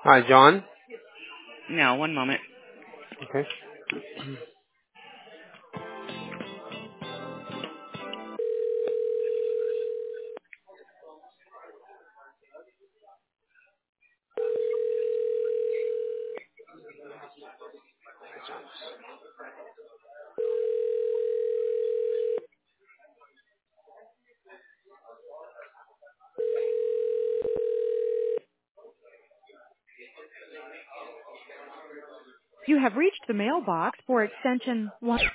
Hi, John. No, one moment. Okay. You have reached the mailbox for extension 1.